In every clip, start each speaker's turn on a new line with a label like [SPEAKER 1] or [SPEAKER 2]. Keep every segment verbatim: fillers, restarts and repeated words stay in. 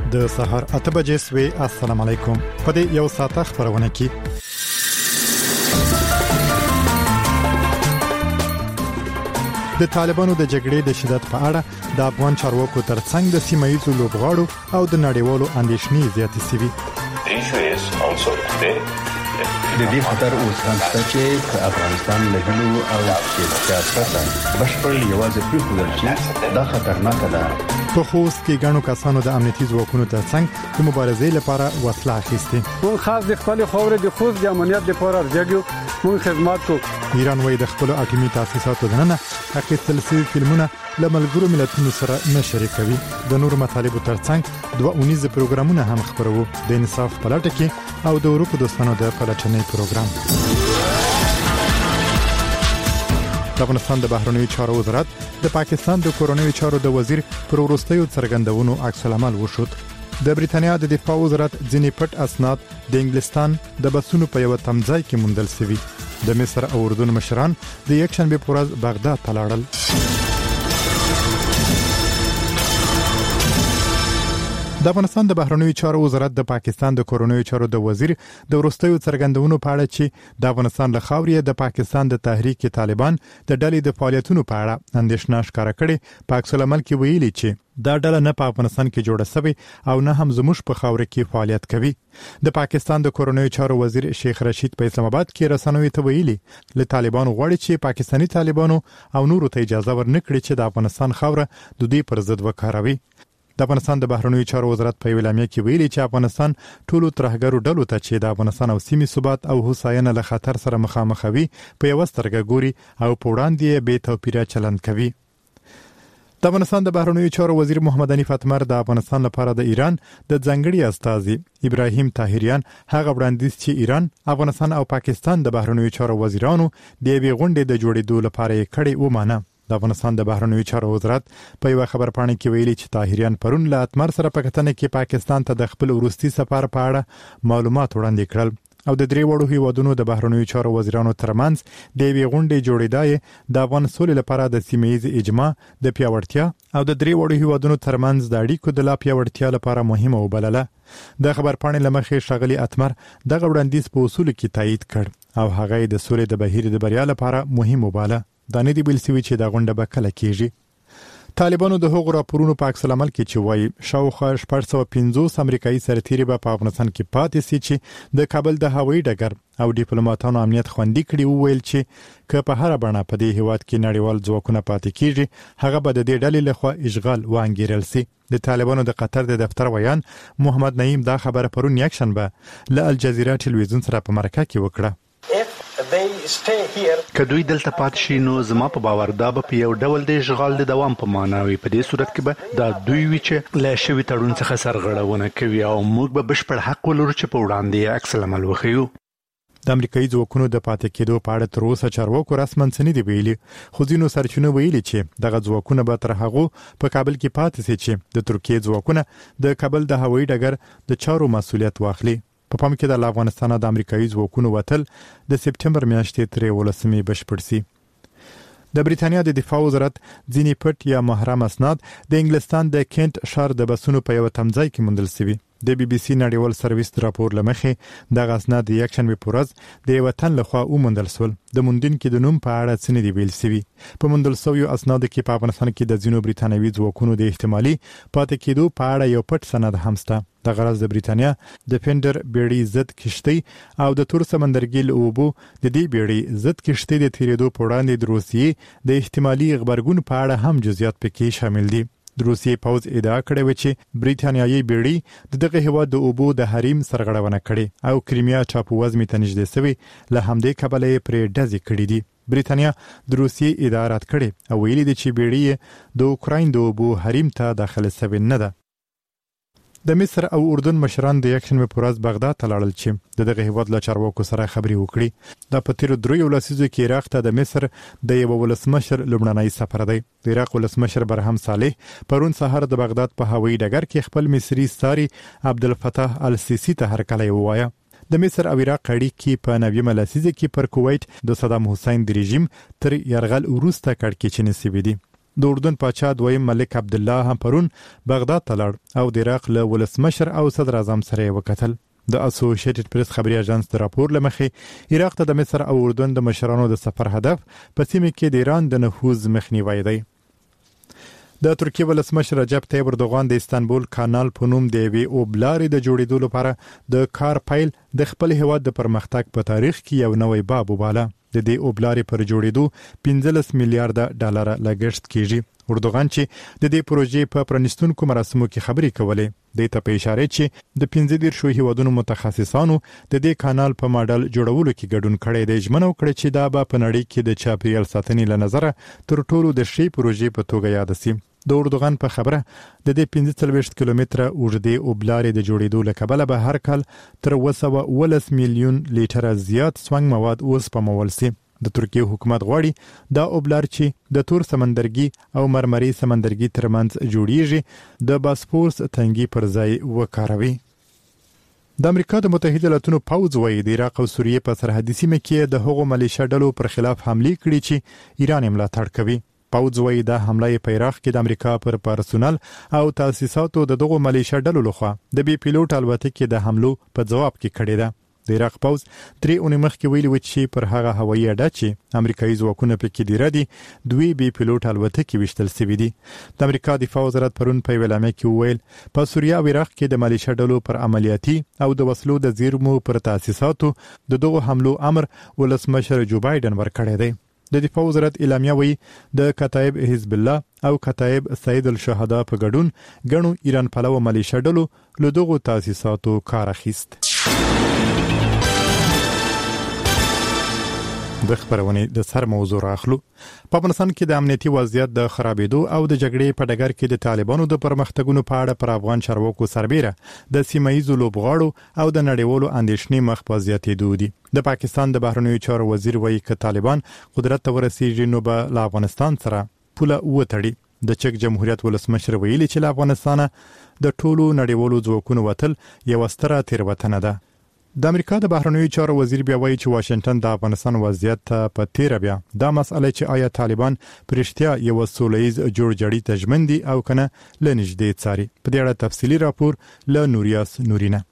[SPEAKER 1] د سحر اته بجې سوي. السلام علیکم. په دې یو ساعت خبرونه کې د طالبانو د جګړې د شدت په اړه د افغان چارواکو ترڅنګ د سیمایي لوبغاړو او د نړیوالو اندېښنې زیاتې شوې.
[SPEAKER 2] د دې خطر اوس هم شته چې افغانستان له هلو او سیاست بشپړ یوازې پرېښودل شي دا خطرناک ده.
[SPEAKER 1] په خوست کې ګڼو کسانو د امنیتي ځواکونو ترڅنګ د مبارزې لپاره وسله اخیستې.
[SPEAKER 3] مون خاص د خپل خاورې د خوست د امنیت لپاره ارجګیو مون خدمات کو.
[SPEAKER 1] ایران وایي د خپل اټومي تاسیساتو دننه اخیستل شوي فلمونه له ملګرو ملتونو سره نه شریکوي. د نور مطالبو ترڅنګ دوه اونیز پروګرامونه هم خبرو د انصاف پلاټ کې او د اروپا دوستانو د پلټنې پروګرام. د افغانستان د بهرنیو چارو وزارت د پاکستان د کورونیو چارو د وزیر پر وروستیو څرګندونو عکس العمل وشود. د بریټانیا د دفاع وزارت ځینې پټ اسناد د انګلستان د بسونو په یو تمځای کې موندل شوي. د مصر او اردن مشران د یکشنبه په ورځ بغداد ته لاړل. د افغانستان د بهرنیو چارو وزارت د پاکستان د کورونیو چارو د وزیر د وروستیو څرګندونو په اړه چې د افغانستان له خاورې د پاکستان د تحریک طالبان د ډلې د فعالیتونو په اړه اندېښنه ښکاره کړې. پاک سلامل کې ویلي چې دا ډله نه په افغانستان کې جوړه شوې او نه هم زموږ په خاور کې فعالیت کوي. د پاکستان د کورونیو چارو وزیر شیخ رشید په اسلام آباد کې رسنوي ته ویلي له طالبانو غواړي چې پاکستاني طالبانو او نورو ته اجازه ورنکړي چې د افغانستان خاوره د دوی پر ضد وکاروي. د افغانستان د بهرنیو چارو وزارت په اعلامیه کې ویلي چې افغانستان ټولو ترهګرو ډلو ته چې د افغانستان او سیمې ثبات او هوساینه له خطر سره مخامخ وي په یو سترګه ګوري او په وړاندې بې توپیره چلند کوي. د افغانستان د بهرنیو چارو وزیر محمد حنیف اتمر د افغانستان لپاره د ایران د ځانګړي استازي ابراهیم طاهریان هغه وړاندیز چې ایران، افغانستان او پاکستان د بهرنیو چارو وزیرانو د یوې غونډې د جوړېدو لپاره یې کړې ومانه. د افغانستان د بهرنیو چارو وزارت په یو خبرپاڼه کې ویلي چې طاهریان پرون له اتمر سره په کتنه کې پاکستان ته د خپل وروستي سفر په اړه معلومات وړاندې کړل او د درې وړو هیوادونو د بهرنیو چارو وزیرانو ترمنځ د یوې غونډې جوړېدای د افغان سولې لپاره د سیمه‌ییز اجماع د پیاوړتیا او د درې وړو هیوادونو ترمنځ د اړیکو د لا پیاوړتیا لپاره مهمه وبلله. د خبرپاڼې لمخې ښاغلي اتمر دغه وړاندیز په اصولو کې تایید کړ او هغه د سولې د بهیر د بریا لپاره مهم وباله. دا نه دی بل سوي چې دا غونډه به کله کېږي. طالبانو د هغو راپورونو په عکس العمل کې چې وایي شاوخوا شپږ سوه پنځوس امریکایي سرتیري به په افغانستان کې پاتې سي چې د کابل د هوایي ډګر او ډیپلوماټانو امنیت خوندي کړي وویل چې که په هر بڼه په دې هیواد کې نړیوال ځواکونه پاتې کیږي هغه به د دې ډلې لخوا اشغال وانګیرل سي. د طالبانو د قطر د دفتر ویان محمد نعیم دا خبره پرون یکشنبه له الجزیره ټلویزیون سره په مرکه کې وکړه.
[SPEAKER 2] که دوی دلته پات شي نو زما په باور دا به په یو ډول د اشغال د دوام په معنا وي. په دې صورت کې به دا دوی وي چې له شوي تړون څخه سرغړونه کوي او موږ به بشپړ حق ولرو چې په وړاندې عکس العمل وښیو.
[SPEAKER 1] د امریکایي ځواکونو د پاتې کېدو په اړه تر اوسه چارواکو رسماً څه نه دي ویلي، خو ځینو سرچینو ویلي چې دغه ځواکونه به تر هغو په کابل کې پاتې سي چې د ترکیې ځواکونه د کابل د هوایي ډګر د چارو مسؤلیت واخلي. په پام کې د افغانستان د امریکایي ځواکونو وتل د سپټمبر میاشتې تر ولسمې بشپړ سي. د بریټانیا د دفاع وزارت ځینې پټ یا محرم اسناد د انګلستان د کینټ ښار د بسونو په یو تمځای کې موندل شوي. د بي بي سي نړیوال سرویس راپور لمخې دغه اسناد د یکشنبه په ورځ د وطن لخوا وموندل شول. د موندونکو د نوم په اړه څه نه دی ویل شوي. په موندل شویو اسنادو کې په افغانستان کې د ځینو بریټانوي ځواکونو د احتمالي پاتې کېدو په اړه یو پټ سند هم شته. د غرض د بریټانیا د فینډر بیړۍ ضد کشتۍ او د تور سمندرګي له اوبو د دې بیړۍ ضد کشتۍ د تیریدو په وړاندې د روسیې د احتمالي غبرګون په اړه هم جزئیات پکې شامل دي. د روسیې پوځ ادعا کړې و چې بریټانیایي بیړۍ د دغه هیواد د اوبو د حریم سرغړونه کړې او کریمیا ټاپووزمې ته نږدې شوې له همدې کبله یې پرې ډزې کړې دي. بریټانیا د روسیې ادعا رد کړې او ویلي دي چې بیړۍ د اوکراین د اوبو حریم ته داخله شوې نه ده. د مصر او اردن مشران د یکشنبه په ورځ بغداد ته لاړل چې دغه هیواد له چارواکو سره خبرې وکړي. دا په تیر دریو لسیزو کې عراق ته د مصر د یو ولسمشر لومړنی سفر دی. د عراق ولسمشر برهم صالح پرون سهار د بغداد په هوایي ډګر کې خپل مصري ستاري عبدالفتاح السیسی ته هرکلی ووایه. د مصر او عراق اړیکې په نویمه لسیزه کې پر کویت د صدام حسین د رژیم تر یرغل وروسته کړکېچنې شوې دي. د اردن پاچا دویم ملک عبدالله هم پرون بغداد ته لاړ او د عراق له ولسمشر او صدر اعظم سره وکتل. د اسوسییټډ پریس خبري اژانس د راپور لمخې عراق ته د مصر او اردن د مشرانو د سفر هدف په سیمه کې د ایران د نفوذ مخنیوي دی. د ترکیه ولسمشر رجب طیب اردوغان د استانبول کانال په نوم د یوې اوبلارې د جوړېدو لپاره د کار پیل د خپل هیواد د پرمختګ په تاریخ کې یو نوې باب وباله. د دې اوبلارې پر جوړېدو پنځلس میلیارډ ډالر لګښت کیږي. اردوغان چې د دې پروژې په پرانیستونکو مراسمو کې خبرې کولې د ته په اشاره چې د پنځه دیرشو هیوادونو متخصصانو د دې کانال په ماډل جوړولو کې ګډون کړی دی. ژمنه وکړه چې دا به په نړۍ کې د چاپیریال ساتنې له نظره تر ټولو د ښې پروژې په توګه یاد شي. د اردوغان په خبره د دې پنځه څلوېښت کیلومتره اوږدې اوبلارې د جوړېدو له کبله به هر کال تر اوه سوه اوولس میلیون لیټره زیات سونګ مواد وسپمول شي. د ترکیه حکومت غواړي دا اوبلار چې د تور سمندرګي او مرمري سمندرګي ترمنځ جوړیږي د باسفورس تنګي پر ځای وکاروي. د امریکا د متحده ایالاتونو پوځ وايي د عراق او سوریې په سرحدي سیمه کې د هغو ملیشیا ډلو پر خلاف حمله کړې چې ایران یې ملاتړ کوي. پوځ وايي دا حمله په عراق کې د امریکا پر پرسونل او تاسیساتو د دغو ملیشیا ډلو لخوا د بي پیلوټ الوتکې د حملو په جواب کې کړې ده. د عراق پوځ درې اونۍ مخکې ویلي و چې پر هغه هوایي اډه چې امریکایي ځواکونه پکې دي ردي دوی بي پیلوټ الوتکې وشتل سوي دي. د امریکا دفاع وزارت پرون په اعلامیه کې وویل په سوریه او عراق کې د ملیشیا ډلو پر عملیاتي او د وسلو د زیرمو پر تاسیساتو د دغو حملو امر ولسمشر جو بایدن ورکړی دی. د دفاع وزارت اعلامیه وایي د کتایب حزب الله او کتایب سید الشهدا په ګډون ګڼو ایران پلوه ملیشیا ډلو له دغو تاسیساتو کار اخیست. د خبرونه د سر موضوع راخلو. په افغانستان کې د امنیتي وضعیت د خرابېدو او د جګړې په ډګر کې د طالبانو د پرمختګونو په اړه پر افغان چارواکو سربېره د سیمایي لوبغاړو او د نړیوالو اندېښنې مخ په زیاتېدو دي. د پاکستان د بهرنیو چارو وزیر وایي چې طالبان قدرت ته ورسیږي نو به له افغانستان سره پوله وتړي. د چک جمهوریت ولسمشر ویلي چې له افغانستان د ټولو نړیوالو ځواکونو وتل یو ستره تېروتنه ده. د امریکا د بهرنیو چارو وزیر بیا وایي چې واشنگټن د افغانستان وضعیت ته په تیر بیا دا مسئله چې آیا طالبان پرشتیا یو سولهییز جوړجاړي ته ژمن دي او کنه لنږدې څاري. په دې اړه تفصیلی راپور له نوریاس نورینه.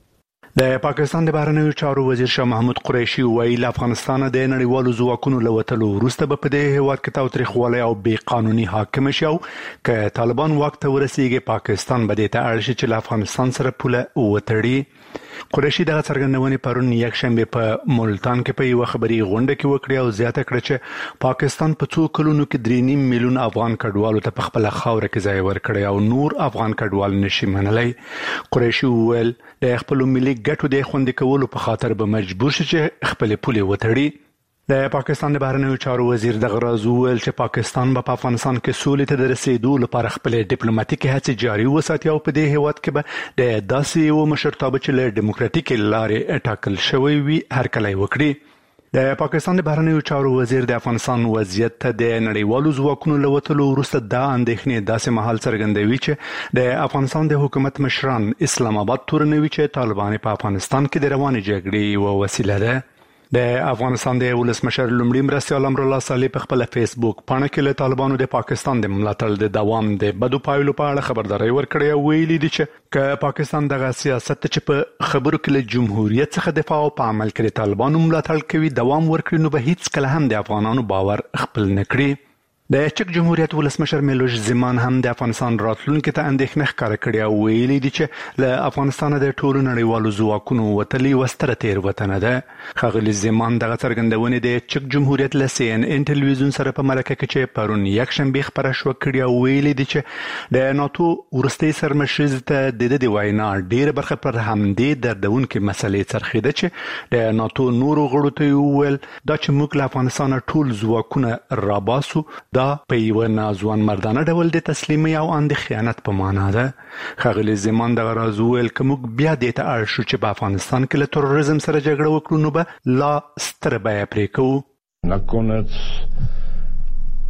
[SPEAKER 2] د پاکستان د بهرنیو چارو وزیر شاه محمود قریشي وایي له افغانستان د نړیوالو ځواکونو له وتلو وروسته به په دې هیواد کې تاوتریخوالی او بې قانوني حاکم شي او که طالبان واک ته ورسیږي پاکستان به دې ته اړ شي چې له افغانستان سره پوله وتړي. قریشي دغه څرګندونې پرون یک شنبه په ملتان کې په یو خبري غونډه کې وکړه او زیاته کړه چې پاکستان په څو کلونو کې درې نیم میلیون افغان کډوالو ته په خپل خاور کې ځای ورکړي او نور افغان کډوال نشي منلای. قریشي وویل د خپل ملي ګټو د خوندي کولو په خاطر به مجبور شي چې خپل پولې وتړي. د پاکستان د بهرنیو چارو وزیر دغه راز وویل چې پاکستان به په افغانستان کې سولې ته د رسیدو لپاره خپل ډیپلوماټیکي هڅې جاري وساتي او په دې هیواد کې به د داسې یو مشرتابه چې له ډیموکراتیکي لارې ټاکل شوی وي هرکلی وکړي. د پاکستان د بهرنیو چارو وزیر د افغانستان وضعیت ته د نړیوالو ځواکونو له وتلو وروسته دا اندېښنې داسې مهال څرګندوي چې د افغانستان د حکومت مشران اسلام آباد تورنوي چې طالبان په افغانستان کې د روانې جګړې یوه وسیله ده. د افغانستان د ولسمشر لومړي مرستیال امرالله صالح په خپل فیسبوک پاڼه کې له طالبانو د پاکستان د ملاتړ د دوام د بدو پایلو په اړه خبرداري ورکړې او ویلي دي چې ک پاکستان دغه سیاست چې په خبرو کې له جمهوریت څخه دفاع او په عمل کې طالبانو ملاتړ کوي دوام ورکړي نو به هیڅ کله هم د افغانانو باور خپل نه کړي. د چک جمهوریت ولسمشر میلوش زمان هم د افغانستان راتلونکو ته اندېښنه ښکاره کړې او ویلي دي چې له افغانستان د ټولو نړیوالو ځواکونو وتلي وستره تېروتنه ده. ښاغلي زمان دغه څرګندونې د چک جمهوریت له سی ان ان ټلویزیون سره په مرکه کې چې پرون یک شنبه خبره شو کړې او ویلي دي چې د ناتو ورستي سرمشر ته د دې وینا ډیره برخه پر همدې دردونکو مسلې څرخیده چې د ناتو نورو غړو ته ویل دا چې موږ له افغانستان ټول ځواکونه راباسو دا په یو نازوان مردانه ډول د تسلیمي او اند خیانت په معنا ده. ښاغلي زمان دغه راز ویل که موږ بیا دې ته اړ شو چې په افغانستان کې له تروریزم سره جګړه وکړو نو به لا ستره بیه پرې کوو.
[SPEAKER 4] Наконец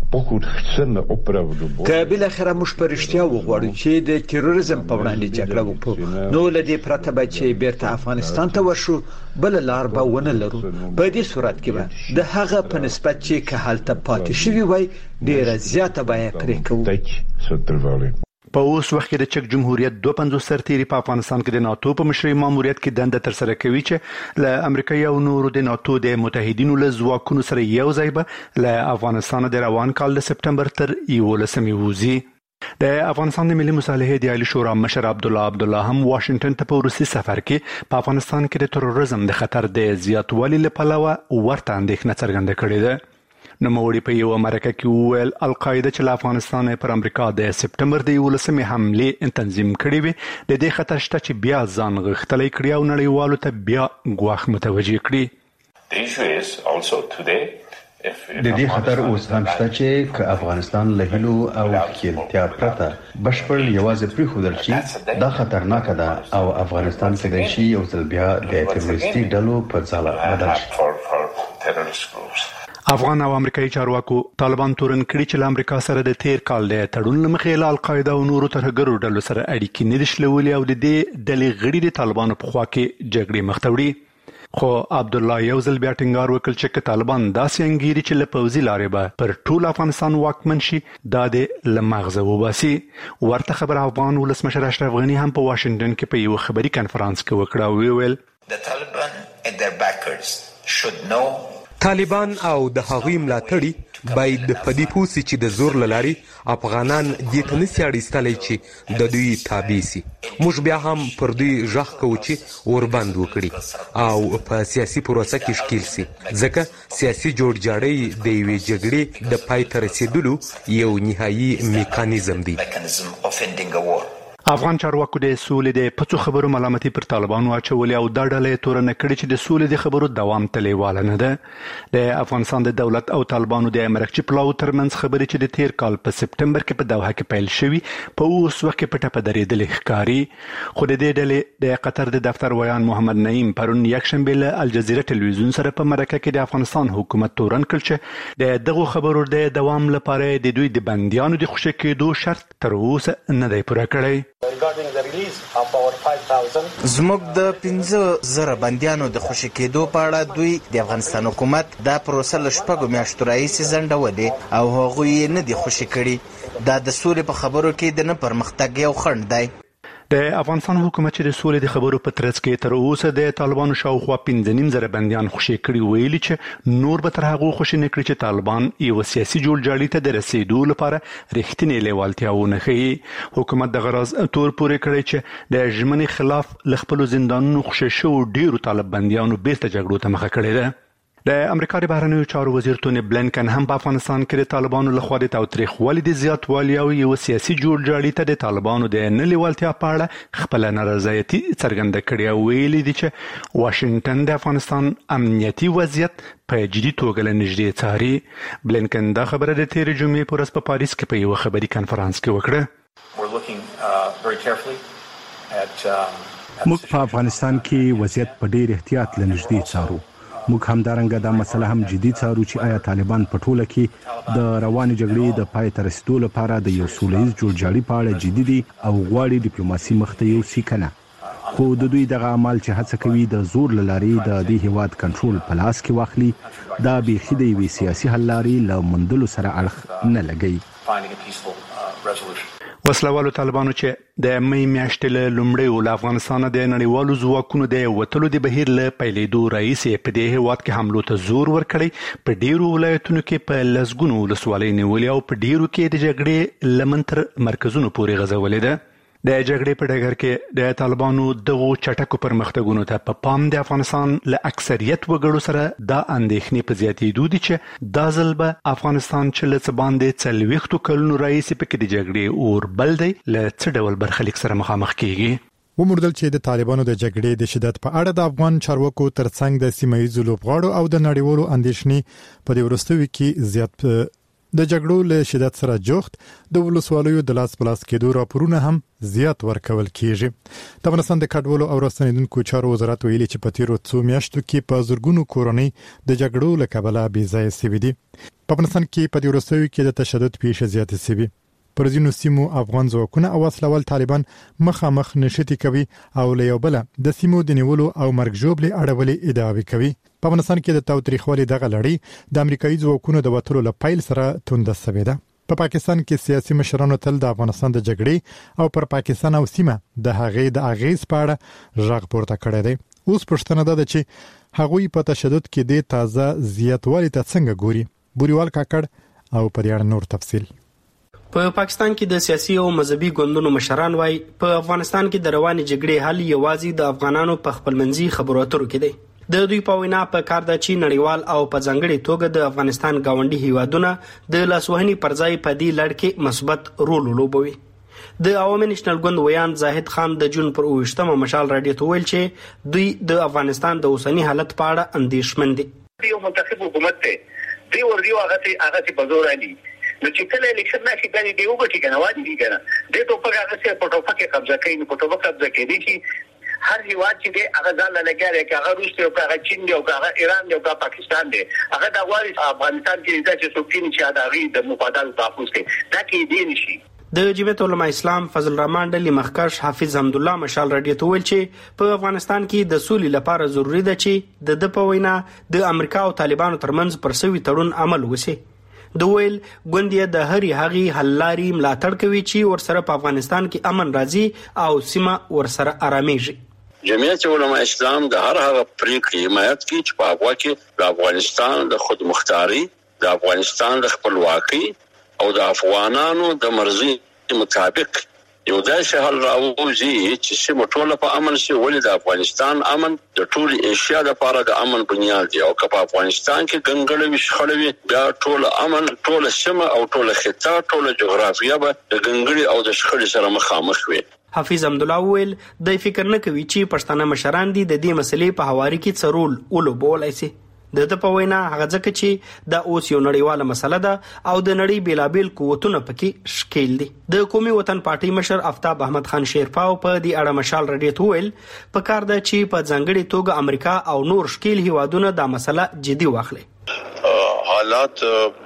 [SPEAKER 4] که بالاخره موږ په رښتیا وغواړو چې د تروریزم په وړاندې جګړه وکړو نو له دې پرته به چې بیرته افغانستان ته ورشو بل لار به ونه لرو. په دې صورت کې به د هغه په نسبت چې که هلته پاتې شوي وای ډیره زیاته به یې پرې کوو.
[SPEAKER 2] په اوس وخت کې د چک جمهوریت دوه پنځوس سرتیري په افغانستان کې د ناتو په مشرۍ ماموریت کې دنده ترسره کوي چې له امریکا او نورو د ناتو د متحدینو له ځواکونو سره یو ځای به له افغانستان د روان کال د سپټمبر تر یولسمې وځي. د افغانستان د ملي مصالحې د عالی شورا مشر عبدالله عبدالله هم واشنگټن ته په روسي سفر کې په افغانستان کې د تروریزم د خطر د زیاتوالي له پلوه ورته اندېښنه څرګنده کړې ده. نوموړي په یو مرکه کې وویل القاعده چې له افغانستان پر امریکا د سپټمبر د یولسمې حمله تنظیم کړې وي د دې خطر شته چې بیا ځان غښتلی کړي او نړیوالو ته بیا ګواښ متوجه کړي.
[SPEAKER 5] د دې خطر اوس هم شته چې که افغانستان له هیلو او کېلتیا پرته بشپړ یوازې پرېښودل شي دا خطرناک ده او افغانستان کېدای شي یو ځل بیا د تروریستي ډلو په ځاله بدل شي.
[SPEAKER 2] افغان او امریکایي چارواکو طالبان تورن کړي چې له امریکا سره د تیر کال د تړون له مخې له القاعده او نورو ترهګرو ډلو سره اړیکې نه دي شلولې او د دې ډلې غړي د طالبانو په خوا کې جګړې مخ ته وړي. خو عبدالله یو ځل بیا ټینګار وکړ چې طالبان داسې انګیري چې له پوځي لارې به پر ټول افغانستان واکمن شي دا د له مغزه وباسي. ورته خبر افغان ولسمشر اشرف غني هم په واشنگټن کې په یو خبري کنفرانس کې وکړه او ویل
[SPEAKER 6] طالبان او د هغوی ملاتړي باید د پدې پوسي چې د زور لاري افغانان دې ته نسي اړیستلی چې د دوی تابع سي. موږ بیا هم پر دوی ژغ کوو چې وربند وکړي او په سیاسي پروسه کې ښکیل سي ځکه سیاسي جوړجاړی د یوې جګړې د پای ته رسیدلو یو نهایي میکانیزم دی.
[SPEAKER 2] افغان چارواکو د سولې د پڅو خبرو ملامتي پر طالبانو اچولې او دا ډله تورنه کړې چې د سولې د خبرو دوام تلیواله نه ده. د افغانستان د دولت او طالبانو د مرکچي پلاو ترمنځ خبرې چې د تیر کال په سپټمبر کې په دوحه کې پیل شوي په اوس وخت کې پټه په درېدلې ښکاري. خو د دې ډلې د قطر د دفتر ویان محمد نعیم پرون یکشنبه له الجزیره ټلویزیون سره په مرکه کې د افغانستان حکومت تورن کړ چې د دغه خبرو د دوام لپاره د دوی د بنديانو د خوشی کېدو شرط تر اوسه نه دی پوره کړی.
[SPEAKER 7] زموږ د پنځه زره بندیانو د خوشي کېدو په اړه دوی د افغانستان حکومت دا پروسه له شپږو میاشتو راهیسې ځنډولې او هغوی یې نه دي خوشي کړي. دا د سولې په خبرو کې د نه پرمختګ یو خنډ دی.
[SPEAKER 2] د افغانستان حکومت چې د سولې د خبرو په ترڅ کې تر اوسه د طالبانو شاوخوا پنځه نیم زره بندیان خوشي کړي ویلي چې نور به تر هغه خوشي نه کړي چې طالبان یو سیاسي جوړجاړي ته د رسیدو لپاره رښتینې لیوالتیا ونه ښیي. حکومت د غرض تور پورې کړی چې د ژمنې خلاف له خپلو زندانونو خوشي شوو ډیرو طالب بندیانو بیرته جګړو ته مخه کړې ده. د امریکا د بهرنیو چارو وزیر ټونی بلینکن هم په افغانستان کې د طالبانو لخوا د تاوتریخوالي د زیاتوالي او یو سیاسي جوړجاړي ته د طالبانو د نه لیوالتیا په اړه خپل نارضایتي څرګنده کړې او ویلي دي چې واشنگټن د افغانستان امنیتي وضعیت په جدي توګه له نږدې څاري. بلینکن دا خبره د تېرې جمعې په ورځ په پاریس کې په یو خبري کنفرانس کې وکړه.
[SPEAKER 8] موږ په افغانستان کې وضعیت په ډېر احتیاط له نږدې څارو. موږ همدارنګه دا مسله هم جدي څارو چې آیا طالبان په ټوله کې د روانې جګړې د پای ته رسیدو لپاره د یو سولهییز جوړجاړي په اړه جدي دي او غواړي ډیپلوماسي مخ ته یوسي که نه. خو د دوی دغه عمل چې هڅه کوي د زور له لارې د دې هیواد کنټرول په لاس کې واخلي دا بیخي د یوې سیاسي حل لارې له موندلو سره اړخ نه لګوي.
[SPEAKER 2] وسلوالو طالبانو چې د مې میاشتې له لومړیو له افغانستانه د نړیوالو ځواکونو د وتلو د بهیر له پیلېدو راهیسې په دې هیواد کې حملو ته زور ورکړی. په ډیرو ولایتونو کې په لسګونو ولسوالۍ نیولې او په ډیرو کې د جګړې لمن تر مرکزونو پورې غځولې ده. د جګړې په ډګر کې د طالبانو دغو چټکو پرمختګونو ته په پام د افغانستان له اکثریت وګړو سره دا اندېښنې په زیاتېدو دي چې دا ځل به افغانستان چې له څه باندې څلوېښتو کلونو راهیسې پکې د جګړې اور بل دی له څه ډول برخلیک سره مخامخ کیږي.
[SPEAKER 1] وموندل چې د طالبانو د جګړې د شدت په اړه د افغان چارواکو ترڅنګ د سیمه ییزو لوبغاړو او د نړیوالو اندېښنې په دې وروستیو کې زیات د جګړو له شدت سره جوخت د ولسوالیو د لاس پلاس کېدو راپورونه هم زیات ورکول کیږي. د افغانستان د کډوالو او راستنیدونکو چارو وزارت ویلي چې په تیرو څو میاشتو کې په زرګونو کورنۍ د جګړو له کبله بې ځایه سوي دي. په افغانستان کې په دې وروستیو کې د تشدد پیښې زیاتې سوي. پر ځینو سیمو افغان ځواکونه او وسلوال طالبان مخامخ نشټي کوي او له یو بل د سیمو د نیولو او مرګ ژوبلې اړولې ادعاوې کوي. په افغانستان کې د تاوتریخوالي دغه لړۍ د امریکایي ځواکونو د وټولو لپایل سره تونده سوي ده. په پاکستان کې سیاسي مشرانو تل د افغانستان د جګړې او پر پاکستان او سیمه د هغې د اغیز په اړه غږ پورته کړی دی. اوس پوښتنه ده چې هغوی په تشدد کې د تازه زیاتوالي ته څنګه ګوري. بوریوال کاکړ او په دې اړه نور تفصیل.
[SPEAKER 9] په پاکستان کې د سیاسي او مذهبي ګوندونو مشران وایي په افغانستان کې د رواني جګړې حل یوازې د افغانانو په خپلمنځي خبرو اترو کې دی. د دوی په وینا په کار ده چې نړیوال او په ځانګړي توګه د افغانستان گاونډي هیوادونه د لاسوهنې پر ځای په دې لړ کې مثبت رول ولوبوي. د عوامي نېشنل ګوند ویان زاهد خان د جون پر اوویشتمه مشال راډیو ته ویل چې دوی د افغانستان د اوسني حالت په اړه اندېښمن دي.
[SPEAKER 10] یو منتخب حکومت دی دی ورځي هغه هغه په زور علي نو چې کله الیکشن نشي کوي دی وګټي کنه وادي دي کنه د ټوپک هغه څه په ټوپک کې قبضه کوي نو په ټوپک قبضه کوي چې هر هیواد چې دی هغه ځان له لګاري چې هغه روس دی او هغه چین دی او هغه ایران دی او هغه پاکستان دی هغه د غواړي افغانستان کې چې څوک کینی چې دا غي د مفادات تحفظ کوي دا کې دی نشي.
[SPEAKER 9] د جمعیت علماء اسلام فضل الرحمن ډلې مخکښ حافظ حمدالله مشال راډیو ته ویل چې په افغانستان کې د سولې لپاره ضروری ده چې د د په وینا د امریکا او طالبانو ترمنځ پر سوي تړون عمل وشي. د ویل ګوندې د هرې هغې حل لارې ملاتړ کوي چې ورسره په افغانستان کې امن راځي او سیمه ورسره آرامېږي.
[SPEAKER 11] جمعیت علماء اسلام د هر هغه پریکړې حمایت کوي چې په هغه کې د افغانستان د خودمختاري، د افغانستان د خپلواکۍ او د افغانانو د مرزي مطابق یو داسې حل راوځي چې سیمه ټوله په امن شي. ولې د افغانستان امن د ټول ایشیا لپاره د امن بنیاد دی او که په افغانستان کې ګنګړې وي شخړې وي بیا ټول امن ټول سیمه او ټول خطه ټول جغرافیه به د ګنګړې او د شخړې سره مخامخ وي.
[SPEAKER 9] حافظ حمدالله ویل د فکر نه کوي چې پښتانه مشران دي د دې مسلې په حواري کې څه رول ولوبولی شي. د د په وینا هغه ځکه چې دا اوس یو نړیواله مسله ده او د نړۍ بیلابیل قوتونه پکې شکیل دي. د قومي وطن پارټي مشر آفتاب احمد خان شیرپاو په دې اړه مشال راډیو ته ویل په کار ده چې په ځانګړي توګه امریکا او نور شکیل هیوادونه دا مسله جدي واخلي.
[SPEAKER 12] حالات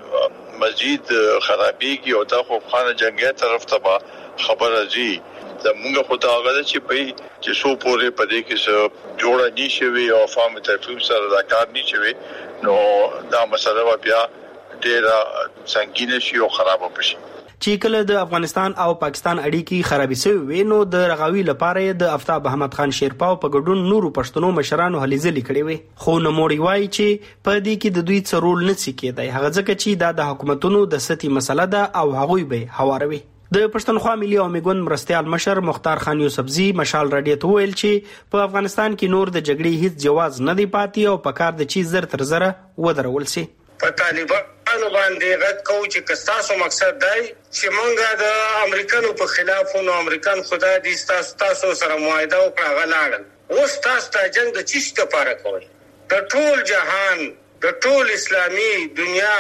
[SPEAKER 12] مزید خرابېږي او دا خو خانه جنگي طرف ته خبره زی زمونږ خو دا هغه چې په چې سو پورې پدې کې څه جوړه نشي وي او فهم ترتیب سره دا کار نشي وي نو دا مسله بیا ډېر سنگینه شي او خراب وشي.
[SPEAKER 9] چې کله د افغانستان او پاکستان اړیکې خرابې شوې وي نو د رغاوي لپاره د آفتاب احمد خان شیرپاو په ګډون نورو پښتنو مشرانو هلې ځلې کړې وي. خو نوموړي وایي چې په دې کې د دوی څه رول نه سي کېدای هغه ځکه چې دا د حکومتونو د سطحي مسله ده او هغوی به هواروي. د پښتونخوا ملي عوامي ګوند مرستيال مشر مختار خان یوسفزي مشال راډیو ته ویل چې په افغانستان کې نور د جګړې هیڅ جواز نه دی پاتې او په کار د چی زر تر زره ودرول شي.
[SPEAKER 13] په طالبانو باندې غږ کوو چې کستاسو مقصد دی چې مونږه د امریکانو په خلاف نو امریکان خدا دې تاسو تاسو سره معاهده وکړه غلاړل اوس تاسو ته جنگ د چیشت لپاره کوي. د ټول جهان د ټول اسلامي دنیا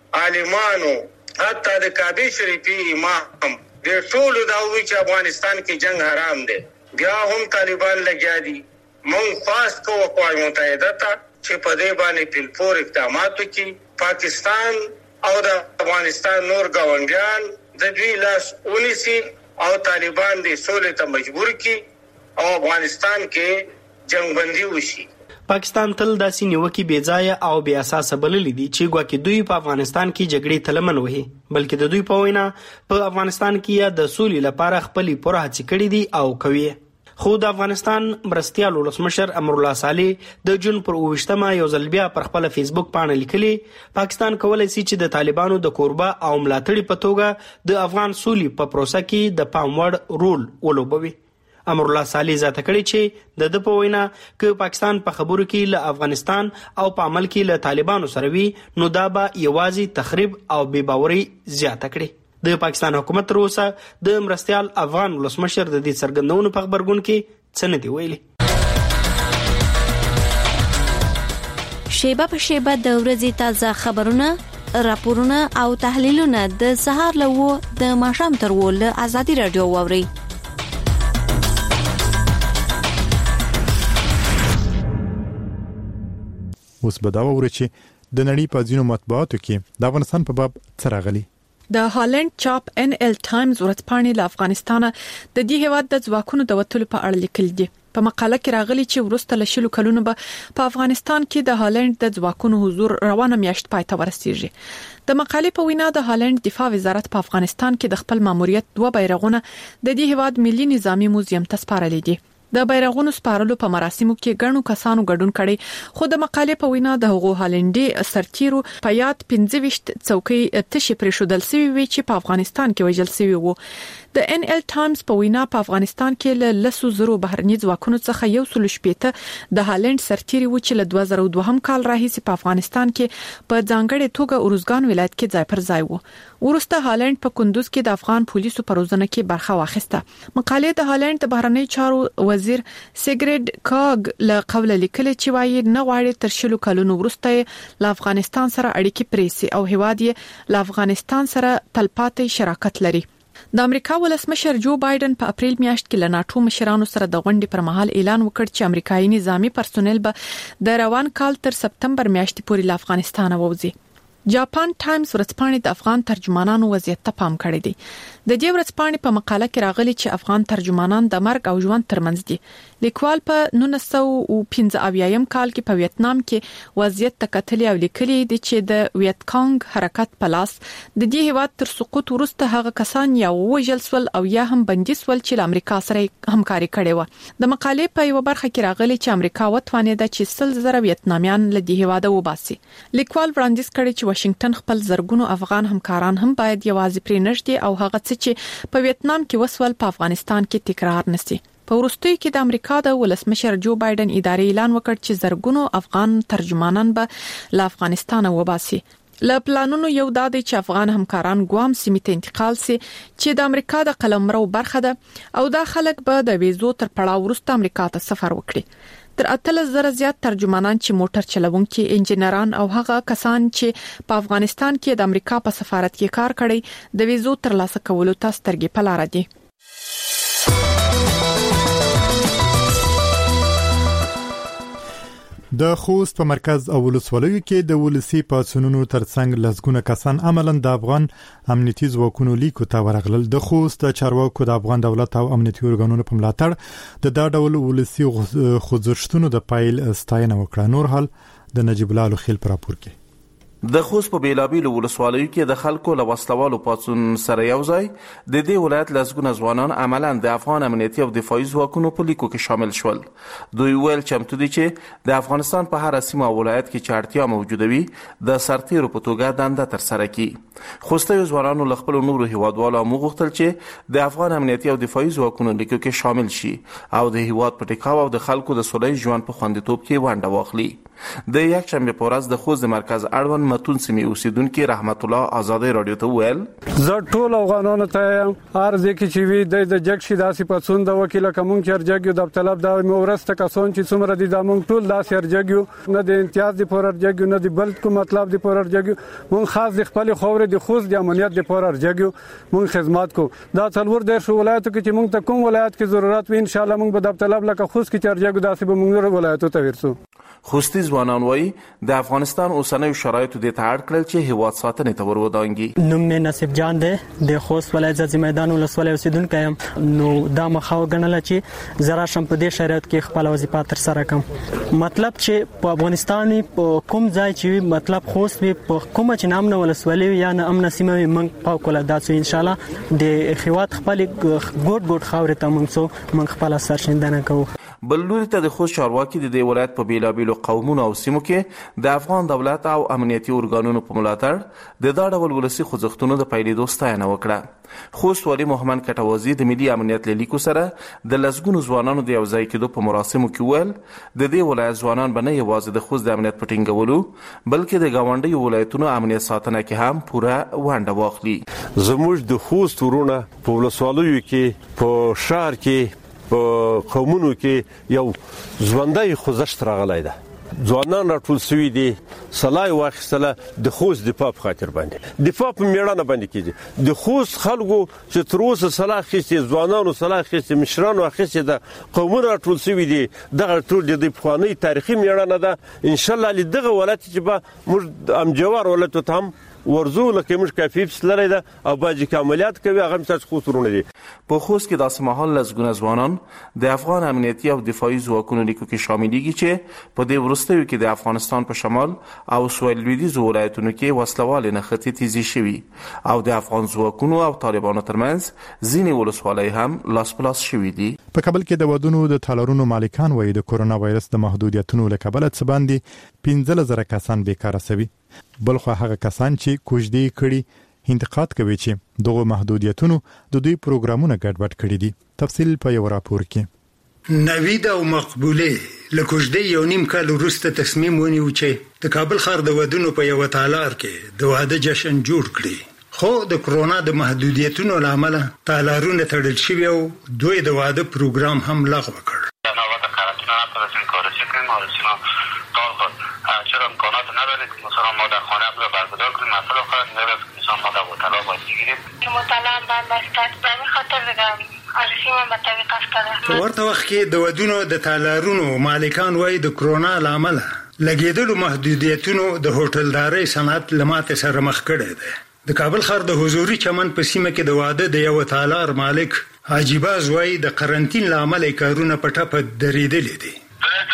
[SPEAKER 13] عالمانو حتی د کعبه شریفي امام د ټول داوی چې افغانستان کې جنگ حرام دی بیا هم طالبان لګیا دي. مونږ خاص کوو اقوام متحده ته چې په دې باندې پلپور اقدامات وکړي. پاکستان او د افغانستان نور ګاونډیان د دوی لاس ونیسي او طالبان دې سولې ته مجبور کړي او افغانستان کې جنگ بندي وشي.
[SPEAKER 9] پاکستان تل داسې نیوکې بې ځایه او بې اساسه بللې دي چې ګواکې دوی په افغانستان کې جګړې تلمن وهي بلکې د دوی په وینا په افغانستان کې یا د سولې لپاره خپلې پوره هڅې کړې دي او کوي. خو د افغانستان مرستيال ولسمشر امرالله صالح د جون پر اوویشتمه یو ځل بیا پر خپل فیسبوک باندې لیکلي پاکستان کولای شي چې د طالبانو د کوربه او ملاتړي په توګه د افغان سولې په پروسه کې د پام وړ رول ولوبوي. امرالله صالح زیاته کړې چې د د په وینا ک پاکستان په خبرو کې له افغانستان او په عمل کې له طالبانو سره وي نو دا به یوازې تخریب او بې باوري زیاته کړي. د پاکستان حکومت تر اوسه د مرستيال افغان ولسمشر د دې څرګندونو په خبرګون کې څه نه دی ویلي.
[SPEAKER 14] شیبه په شیبه د ورځې تازه خبرونه راپورونه او تحلیلونه د سهار له و د ماښام تر و له ازادي رادیو واوري.
[SPEAKER 1] اوس به دا ووري چې د نړۍ په ځینو مطبوعاتو کې د افغانستان په باب څه راغلي.
[SPEAKER 15] د هالند چاپ ان ال ټایمز ورځپاڼې له افغانستانه د دې هیواد د ځواکونو د وټولو په اړه لیکل دي. په مقاله کې راغلي چې ورسته له شلو کلونو به په افغانستان کې د هالند د ځواکونو حضور روانه میاشت پای ته ورسیږي. د مقالې په وینا د هالند دفاع وزارت په افغانستان کې د خپل ماموریت دوه بیرغونه د دې هیواد ملي نظامی موزیم ته سپارلي دي. د بیرغونو سپارلو په مراسمو کې ګڼو کسانو ګډون کړي، خو د مقالې په وینا د هغو هالندي سرتیرو په یاد پنځه ویشت څوکۍ تشې پرېښودل شوې وي چې په افغانستان کې وژل شوي وو. د ان ال ټایمز په وینا په افغانستان کې له لسو زرو بهرني ځواکونو څخه یو سل شپېته د هالند سرتیري و چې له دوه زره دوه کال راهیسې په افغانستان کې په ځانګړې توګه اورزګان ولایت کې ځای پر ځای وو. ورسته هالند په کندوز کې د افغان پولیسو په روزنه کې برخه واخیسته. مقالې د هالند د بهرنی چارو وزیر سیګریډ کاګ له قوله لیکلي چې وايي نه غواړي تر شلو کلونو وروسته له افغانستان سره اړیکې پرېسي او هیواد یې له افغانستان سره تلپاتې شراکت لري. د امریکا ولسمشر جو بایدن په اپریل میاشت کې له ناتو مشرانو سره د غونډې پر مهال اعلان وکړ چې امریکایي نظامی پرسونل به د روان کال تر سپتمبر میاشتې پورې له افغانستان ووځي. جاپان ټایمز ورځپاڼې د افغان ترجمانانو وضعیت ته پام کړی دی. د دې ورځپاڼې په مقاله کې راغلي چې افغان ترجمانان د مرګ او ژوند ترمنځ دي. لیکوال په نولس سوه پنځه اویایم کال کې په ویتنام کې وضعیت ته کتلي او لیکلي دي چې د ویت کانګ حرکت په لاس د دې هیواد تر سقوط وروسته هغه کسان یا وژل شول او یا هم بندي شول چې له امریکا سره همکاري کړې و. د مقالې په یو برخه کې راغلي چې امریکا وتوانېده چې سل زره ویتنامیان له دې هیواده وباسي. لیکوال وړاندیز کړی چې واشنگټن خپل زرګونو افغان همکاران هم باید یوازې پرې نږدې او هغه څه چې په ویتنام کې وسول په افغانستان کې تکرار نشي. په وروستیو کې د امریکا د ولسمشر جو بایدن ادارې اعلان وکړ چې زرګونو افغان ترجمانان به له افغانستان وباسي. له پلانونو یو دا دی چې افغان همکاران ګوام سیمې ته انتقال سي چې د امریکا د قلمرو برخه ده او دا خلک به د ویزو تر پړاو وروسته امریکا ته سفر وکړي. تر اتلس زره زیات ترجمانان چې موټر چلوونکي، انجنیران او هغه کسان چې په افغانستان کې د امریکا په سفارت کې کار کړي د ویزو ترلاسه کولو ته سترګې په لار دي.
[SPEAKER 1] د خوست په مرکز او ولسوالیو کې د ولسی پاتسونونو ترڅنګ لسګونه کسان عملاً د افغان امنیتي ځواکونو لیکو ته ورغلل. د خوست چارواکو د افغان دولت او امنیتي ارګانونو په ملاتړ د دا ډول ولسی خوځښتونو د پایل ستاینه وکړه. نور حال د نجیب الله لخیل پر راپور کې.
[SPEAKER 16] د خوست په بیلابیلو ولسوالیو کې د خلکو له وسلوالو پاتسون سره یو ځای د دې ولایت لسګونه ځوانان عملاً د افغان امنیتي او دفاعي ځواکونو په لیکو کې شامل شول. دوی ویل چمتو دي چې د افغانستان په هر سیمه او ولایت کې چې اړتیا موجوده وي د سرتیرو په توګه دنده ترسره کړي. خوستیو ځوانانو له خپلو نورو هیوادوالو وغوښتل چې د افغان امنیتي او دفاعي ځواکونو لیکو کې شامل شي او د هیواد په ټیکاو او د خلکو د سولې ژوند په خوندیتوب کې ونډه واخلي. د یکشنبه په ورځ د خوست مرکز اړوند متون سیمې اوسیدونکو رحمت الله آزادۍ رادیو ته ویل
[SPEAKER 3] زه ټول افغانانو ته ارزه کې چې وی د جګشي داسې پڅون د وکیل کوم چې ارجګیو د طلب دا مورسته کسان چې څومره دي د مونږ ټول داسې ارجګیو نه د امتیاز دی پر ارجګیو نه دی بل کوم مطلب دی پر ارجګیو مونږ خاص د خپل خاور د خوست د امنیت د پر ارجګیو مونږ خدمات کو دا څلور د شو ولایتو کې چې مونږ ته کوم ولایت کې ضرورت وي ان شاء الله مونږ به د طلب لکه خوست کې ارجګیو داسې به مونږ ولایتو ته ورسو.
[SPEAKER 16] خوستی ځوانان وایي د افغانستان اوسنیو شرایطو د تعهد کړل چې هیواد ساتنې ته ورودانګي.
[SPEAKER 17] نوم مې نصیب جان دی د خوست ولایت ځاځي میدان ولسوالۍ اوسیدونکی یم. نو دا مخاو غنل چې زرا شم په دې شرایط کې خپل وظیفه تر سره کوم. مطلب چې په افغانستان کوم ځای چې مطلب خوست په کوم چې نام نه ولسوالۍ یا نه امن سیمه من پاک ولا داسې ان شاء الله د هیواد خپل ګډ ګډ خاورې ته موږ سو موږ خپل سرشندنه کوو.
[SPEAKER 16] بل لوري ته د خوست چارواکي د دې ولایت په بیلابیلو قومونو او سیمو کې د افغان دولت او امنیتي ارګانونو په ملاتړ د دا ډول ولسی خوځښتونو د پیلېدو ستاینه وکړه. خوست والي محمد کټوازي د ملي امنیت لیکو سره د لسګونو ځوانانو د یو ځای کېدو په مراسمو کې ویل د دې ولایت ځوانان به نه یوازې د خوست د امنیت په ټینګولو بلکې د ګاونډیو ولایتونو امنیت ساتنه کې هم پوره ونډه واخلي.
[SPEAKER 18] زموږ د خوست ورونه په ولسوالیو کې په شهر کې په قومونو کې یو ژوندۍ خوځښت راغلی ده ځوانان راټول شوي دي سلای واخیستله د خوست دفاع په خاطر باندې دفاع په میړانه باندې کېږي د خوست خلکو چې تر اوسه سلا اخیستې ځوانانو سلا اخیستې مشرانو اخیستې ده قومونه راټول شوي دي دغه ټول د دوی پخوانۍ تاریخي میړانه ده انشاءالله له دغه ولایت چې به موږ امجوار ولایت ته هم ورزو لکه موږ کافي فسلری ده او باجی که عملیات کوي هغه هم ستاسو خوسترونه دي
[SPEAKER 16] په خوست کې داسې مهال لزګونه ځوانان د افغان امنیتي او دفاعي ځواکونو لیکو کې شاملېږي چې په دې وروستیو کې د افغانستان په شمال او سویل لویدیځو ولایتونو کې وسلوالې نښتې تیزې شوي او د افغان ځواکونو او طالبانو ترمنځ ځینې ولسوالۍ هم لاس په لاس شوي دي.
[SPEAKER 1] په کابل کې د ودونو د تالارونو مالکان وایي د کورونا وایرس د محدودیتونو له کبله څه باندې پنځه زره کسان بیکاره شوي بلخو هغه کسان چې کوژدې کړي انتقاد کوي چې دغه محدودیتونو د دوی پروګرامونه ګډوډ کړي دي. تفصیل په یو راپور کې.
[SPEAKER 19] نوید او مقبوله له کوژدې یو نیم کال وروسته تصمیم ونیو چې د کابل ښار د ودونو په یو تالار کې د واده جشن جوړ کړي خو د کرونا د محدودیتونو له امله تالارونه تړل شوي او دوی د واده پروګرام هم لغوه کړ.
[SPEAKER 20] چرا امکانات ندارید که مثلا ما در خانه رو برگزار کنیم مثلا خواهد ندارد که مثلا ما در مطالعه باید بگیریم
[SPEAKER 21] مطالعه من بستد به همین خاطر بگم عرفی من به طریق است
[SPEAKER 19] په ورته وخت کې د ودونو د تالارونو مالکان وایي د کرونا له امله لګېدلو محدودیتونو د هوټلدارۍ صنعت له ماتې سره مخ کړی دی. د کابل ښار د حضوري چمن په سیمه کې د واده د یو تالار مالک حاجی باز وایي د قرنطین له امله کارونه په ټپه درېدلي دي.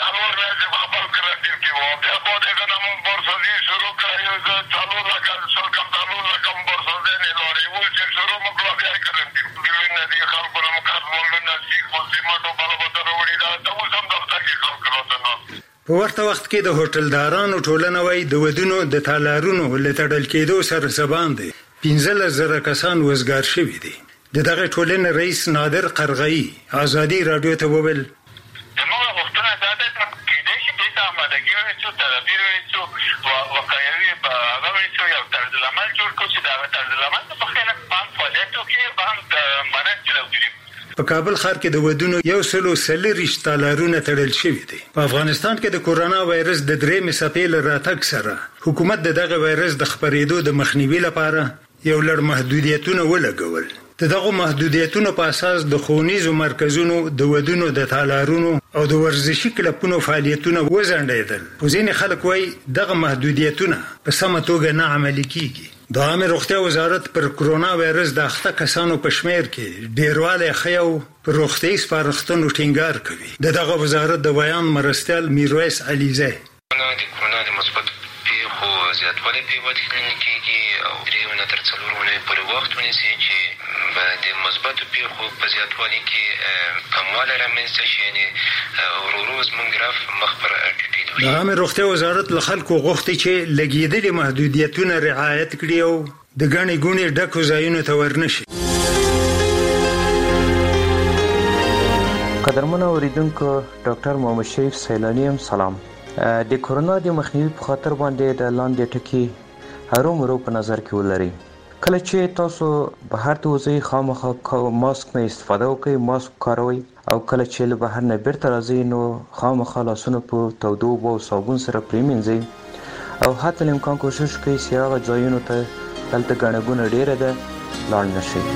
[SPEAKER 19] په ورته وخت کې د هوټلدارانو ټولنه وایي د ودونو د تالارونو له تړل کېدو سره سبان دي پنځلس زره کسان وزګار شوي دي. د دغه ټولنې رئیس نادر قرغی ازادي رادیو ته وویل
[SPEAKER 20] زموږ غوښتنه دا ده چې کېدای شي دې ته آمادګي ونیسو تدابیر ونیسو وقایوي په هغه ونیسو یو طرزالعمل جوړ کړو چې د هغه طرزالعمل په خلاف په هم فعالیتو کې به هم مناسب وګړي.
[SPEAKER 19] په کابل ښار کې د ودونو یو سلو څلوېښت تالارونه تړل شوي دي. په افغانستان کې د کورونا وایرس د درېیمې څپې له راتګ سره حکومت د دغه وایرس د خپرېدو د مخنیوي لپاره یو لړ محدودیتونه ولګول. د دغه محدودیتونو په اساس د ښوونیزو مرکزونو د ودونو د تالارونو او د ورزشي کلبونو فعالیتونه وځنډېدل. خو ځینې خلک وایي دغه محدودیتونه په سمه توګه نه عملي کیږي. د عامه روغتیا وزارت پر کرونا وایرس د اخته کسانو په شمیر کې ډیروالی ښیي او پر روغتیايي سپارښتنو ټینګار کوي. د دغه وزارت د بیان مرستیال میرویس علیزی
[SPEAKER 22] د کرونا د مثبت پیښو زیاتوالی په هېواد کې لیدل کېږي او درې ونې تر څلور ونې پورې وخت ونیسي چې د مثبتو پیښو په زیاتوالي کې کموالی رامنځته شي یعنې ورو ورو زموږ ګراف مخ پر ټیټېدو.
[SPEAKER 19] د عامه روغتیا وزارت له خلکو غوښتي چې لګېدلي محدودیتونه رعایت کړي او د ګڼې ګوڼې ډکو ځایونو ته ورنشي.
[SPEAKER 23] قدرمن اوریدونکو ډاکټر محمد شریف سیلانی هم سلام. د کورونا د مخنیوي په خاطر باندې د لاندې ټکي هرومرو په نظر کې ولرئ. کله چې تاسو بهر ته وځئ خامخا ماسک نه استفاده وکړئ، ماسک کاروئ او کله چې له بهر نه بیرته راځئ نو خامخا لاسونه په تودو اوبو او صابون سره پرېمینځئ او حتی الامکان کوشش وکړئ چې هغه ځایونو ته دلته ګڼه ګوڼه ډېره ده لاړ نه شئ.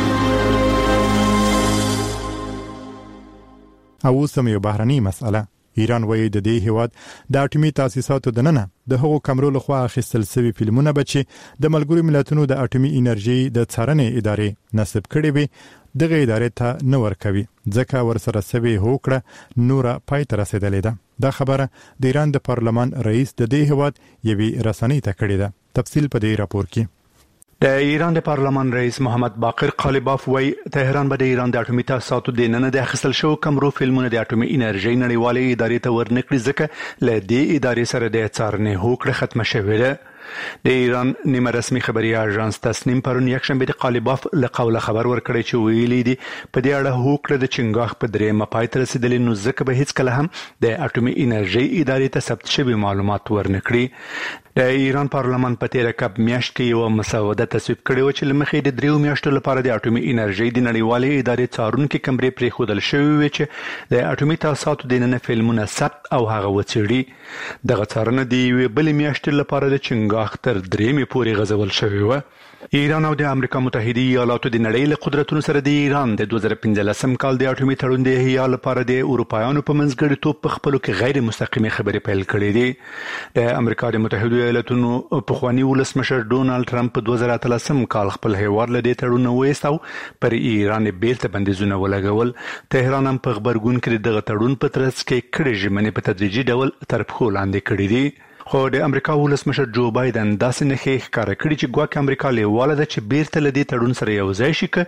[SPEAKER 1] او اوس هم یو بهرنۍ مسأله. ایران وایي د دې هیواد د اټومي تاسیساتو دننه د هغو کمرو لخوا اخیستل شوي فلمونه به چې د ملګرو ملتونو د اټومي انرژي د څارنې ادارې نصب کړي وي دغه ادارې ته نه ورکوي ځکه ورسره شوې هوکړه نوره پای ته رسېدلې ده. دا خبره د ایران د پارلمان رئیس د دې هیواد یوې رسنۍ ته کړې ده. تفصیل په دې راپور کې.
[SPEAKER 2] د ایران د پارلمان رئیس محمد باقر قالیباف وایي تهران به د ایران د اټومي تاسیساتو د نن د اخیستل شو کمرو فلمونه د اټومي انرژي نړیوالې ادارې ته ورنکړي ځکه له دې ادارې سره د څارنې هوکړه ختمه شوې ده. د ایران نیمه رسمي خبري اژانس تسنیم پرون یکشنبه د قالیباف له قوله خبر ورکړی چې ویلي دي په دې اړه هوکړه د چنګاښ په درېیمه پای ته رسېدلې نو ځکه به هیڅ کله هم د اټومي انرژي ادارې ته ثبت شوي معلومات ورنکړي. د ایران پارلمان په تیره کب میاشت کې یو مسوده تصویب کړې و چې لمخې د دریو میاشتو لپاره د اټومي انرژي د نړیوالې ادارې څارونکي کمرې پرېښودل شوې وې چې د اټومي تاسیساتو دننه فلمونه ثبت او هغه وڅېړي. دغه څارنه د یوې بلې میاشتې لپاره د چنګاښ تر درېیمې پورې غځول شوې وه. ایران او د امریکا متحده ایالاتو د نړۍ له قدرتونو سره د ایران د دوه زره پنځلسم کال د اټومي تړون د احیا لپاره د اروپایانو په منځګړیتوب په خپلو کې غیر مستقیمې خبرې پیل کړې دي. د امریکا د متحده ایالاتونو پخواني ولسمشر ډونالد ټرمپ په دوه زره اتلسم کال خپل هیواد له دې تړون وایست او پر ایران بیرته بندیزونه ولګول. تهران هم په خبرګون کې دغه تړون په ترڅ کې کړې ژمنې په تدریجي ډول تر پښو لاندې کړې دي. خو د امریکا ولسمشر جو بایدن داسې نښې ښکاره کړي چې ګواکې امریکا لیواله ده چې بیرته له دې تړون سره یو ځای شي که